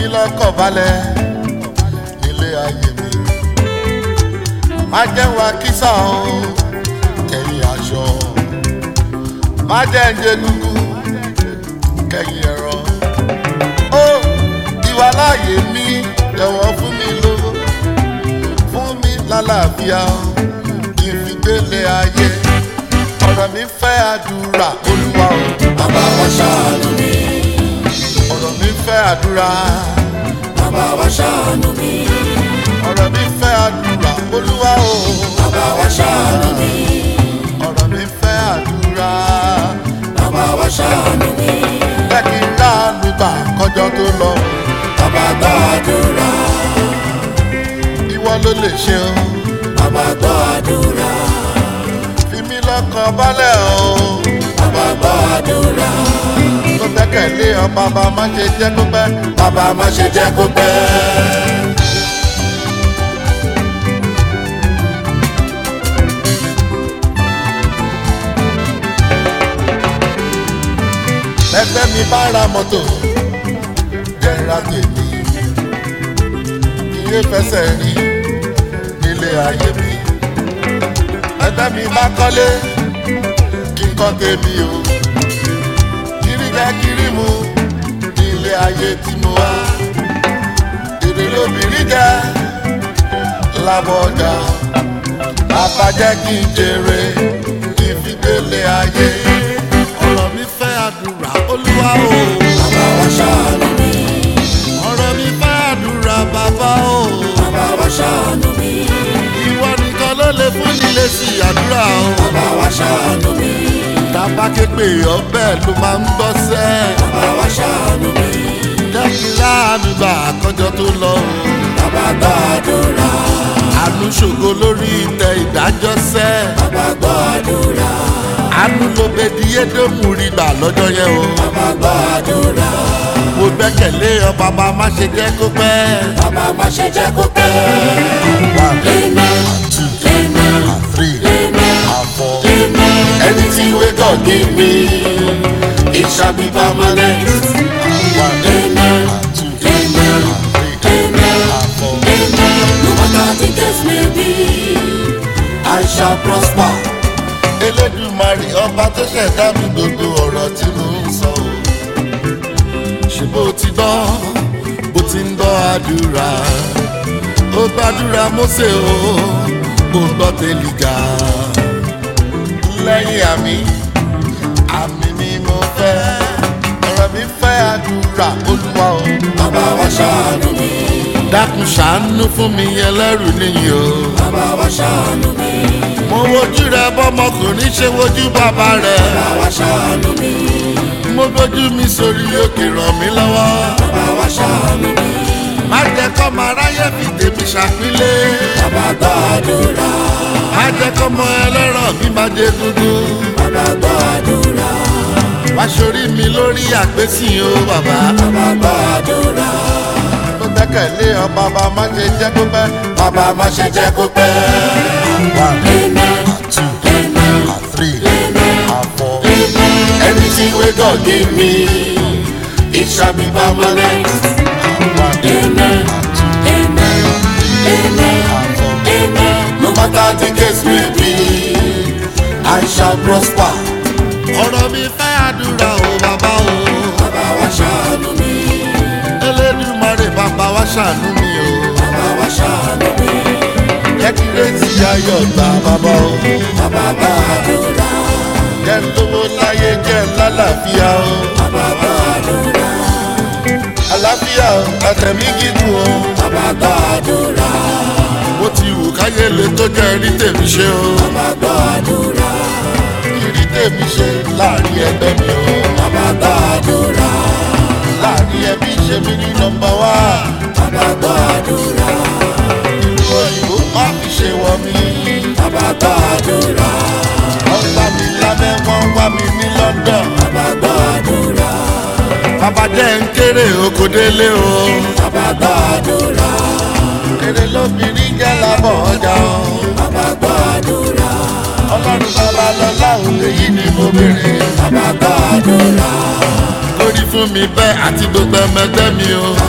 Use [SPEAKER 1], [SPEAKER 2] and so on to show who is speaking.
[SPEAKER 1] lọ́kàn balẹ̀ nílé ayé mi. Má jẹ́ wá kísà o kẹ̀yìn aṣọ, má jẹ́ ń jẹ gúgú kẹ̀yìn ẹ̀rọ. Ó ìwà láàyè mi jọ̀wọ́ fún mi lówó, fún mi lálàáfíà kí n fi gbélé ayé. Ọ̀rọ̀ mi fẹ́ àdúrà Olúwa o,
[SPEAKER 2] bàbá wa ṣàánú mi.
[SPEAKER 1] ọ̀rọ̀ mi fẹ́ àdúrà,
[SPEAKER 2] bàbá wa ṣàánú mi.
[SPEAKER 1] ọ̀rọ̀ mi fẹ́ àdúrà Olúwa o,
[SPEAKER 2] bàbá wa ṣàánú mi.
[SPEAKER 1] ọ̀rọ̀ mi fẹ́ àdúrà,
[SPEAKER 2] bàbá wa ṣàánú mi.
[SPEAKER 1] jẹ́ kí n láàánú gbà kọjọ́ tó lọ.
[SPEAKER 2] bàbá gbọ́ àdúrà.
[SPEAKER 1] Ìwọ ló lè ṣe o,
[SPEAKER 2] bàbá gbọ́ àdúrà.
[SPEAKER 1] fi mí lọ́kàn balẹ̀ o.
[SPEAKER 2] bàbá gbọ́ àdúrà.
[SPEAKER 1] Tó gbẹ́kẹ̀lé ọ bàbá má ṣe jẹ́ kó pẹ́,
[SPEAKER 2] bàbá má ṣe jẹ́ kó pẹ́.
[SPEAKER 1] ẹgbẹ́ mi bá ra mọ́tò jẹ́ra tèmi, iye fẹsẹ̀ rí nílé ayé mi. Ẹgbẹ́ mi bá kọ́lé kí n kọ́ tèmi o, kiri jẹ́ kiri mu nílé ayé tí mo wá. Èrè lóbìnrin jẹ́ lábọ̀ ọjà, bàbá jẹ́ kí n jèrè kí n fi gbélé ayé. Ọ̀rọ̀ mi fẹ́ àdúrà Olúwa o,
[SPEAKER 2] bàbá wa ṣàánú mi.
[SPEAKER 1] ọ̀rọ̀ mi fẹ́ àdúrà bàbá o.
[SPEAKER 2] bàbá wa ṣàánú mi.
[SPEAKER 1] Ìwọ nìkan ló lè fún nílé sí àdúrà o.
[SPEAKER 2] bàbá wa ṣàánú mi.
[SPEAKER 1] Tàbá képe ọbẹ̀ ló máa ń gbọ́ sẹ́.
[SPEAKER 2] bàbá wa ṣàánú mi.
[SPEAKER 1] Jẹ́ kí láàánú gbà kọjọ́ tó lọ o.
[SPEAKER 2] bàbá gbọ́ àdúrà.
[SPEAKER 1] Àánú ṣògo lórí ìtẹ́ ìdájọ́ sẹ́.
[SPEAKER 2] bàbá gbọ́ àdúrà.
[SPEAKER 1] Àánú ló bẹ di Édómù rí gbà lọ́jọ́ yẹn o.
[SPEAKER 2] bàbá gbọ́ àdúrà.
[SPEAKER 1] Mo gbẹ́kẹ̀lé ọ bàbá má ṣe jẹ́ kó pẹ́.
[SPEAKER 2] bàbá má ṣe jẹ́ kó pẹ́.
[SPEAKER 1] One, two, three, four.
[SPEAKER 2] Anything we God give me, it shall be permanent. Amen.
[SPEAKER 1] Two,
[SPEAKER 2] Amen.
[SPEAKER 1] four.
[SPEAKER 2] No matter the case may be, I shall prosper.
[SPEAKER 1] Elédùmarè ọba tó ṣẹ̀dá mi gbogbo ọ̀rọ̀ tí mo ń sọ o. Ṣé bó ti gbọ́ bó ti ń gbọ́ àdúrà? Ó gbàdúrà Mósè o, ó gbọ́ Tèlíjà. Lẹ́yìn àmì, àmì ni mo fẹ́. Ọ̀rọ̀ mi fẹ́ àdúrà Olúwa o.
[SPEAKER 2] Bàbá wa ṣàánú mi.
[SPEAKER 1] Dákun ṣàánú fún mi ẹlẹ́rù nìyí o.
[SPEAKER 2] Bàbá wa ṣàánú mi.
[SPEAKER 1] Mo wojú rẹ bọ́mọkùnrin ṣe wojú bàbá rẹ̀.
[SPEAKER 2] Bàbá wa ṣàánú mi.
[SPEAKER 1] Mo gbójú mi sórí òkè ràn mí lọ́wọ́.
[SPEAKER 2] Bàbá wa ṣàánú mi.
[SPEAKER 1] Má jẹ́ kọ́ máa ráyè fi tèmi ṣàpínlé.
[SPEAKER 2] Bàbá gbọ́ àdúrà.
[SPEAKER 1] Má jẹ́ kọ́ mọ ẹlẹ́rọ̀ mi máa jẹ dúdú.
[SPEAKER 2] Bàbá gbọ́ àdúrà.
[SPEAKER 1] Wá sórí mi lórí àpésìn o bàbá.
[SPEAKER 2] Bàbá gbọ́ àdúrà.
[SPEAKER 1] Mo gbẹ́kẹ̀lé ọ bàbá má ṣe jẹ́ kó pẹ́.
[SPEAKER 2] Bàbá má ṣe jẹ́ kó pẹ́.
[SPEAKER 1] One,
[SPEAKER 2] Amen.
[SPEAKER 1] two,
[SPEAKER 2] Amen.
[SPEAKER 1] three, four.
[SPEAKER 2] Anything we God give me, it shall be permanent. Amen. Amen. Amen. Amen. No matter the case may be, I shall prosper.
[SPEAKER 1] Ọ̀rọ̀ mi fẹ́ àdúrà o bàbá o.
[SPEAKER 2] Bàbá wa ṣàánú mi.
[SPEAKER 1] Elédùmarè bàbá wa ṣàánú mi o.
[SPEAKER 2] Bàbá wa ṣàánú mi.
[SPEAKER 1] Jẹ́ kí rétí ayọ̀ gbà bàbá o.
[SPEAKER 2] Bàbá gbọ́ àdúrà.
[SPEAKER 1] Jẹ́ lówó láyé jẹ́ lálàáfíà o.
[SPEAKER 2] Bàbá gbọ́ àdúrà.
[SPEAKER 1] Àlàáfíà o, àtẹ̀mí gígùn o.
[SPEAKER 2] Bàbá gbọ́ àdúrà.
[SPEAKER 1] Bó ti wù káyé lè tó jẹ́ rí tèmi ṣe o.
[SPEAKER 2] Bàbá gbọ́ àdúrà.
[SPEAKER 1] Rí tèmi ṣe láàrin ẹgbẹ́ mi o.
[SPEAKER 2] Bàbá gbọ́ àdúrà.
[SPEAKER 1] Láàrin ẹbí ṣe mí ní nọ́mbà wá.
[SPEAKER 2] Bàbá gbọ́ àdúrà.
[SPEAKER 1] Ìlú òyìnbó má fi ṣe wọ mí.
[SPEAKER 2] Bàbá gbọ́ àdúrà.
[SPEAKER 1] Wọ́n gbá mi lábẹ́ wọ́n wá mi ní London.
[SPEAKER 2] Bàbá gbọ́ àdúrà.
[SPEAKER 1] Bàbá jẹ́ ń kéré oko délé o.
[SPEAKER 2] Bàbá gbọ́ àdúrà.
[SPEAKER 1] Èrè lóbìnrin jẹ́ lábọ̀ ọjà o.
[SPEAKER 2] Bàbá gbọ́ àdúrà.
[SPEAKER 1] Ọlọ́run bàbá lọ́lá òun lèyí ni mo béèrè.
[SPEAKER 2] Bàbá gbọ́ àdúrà.
[SPEAKER 1] Lórí fún mi bẹ́ẹ̀ àti gbogbo ẹmẹgbẹ́ mi o.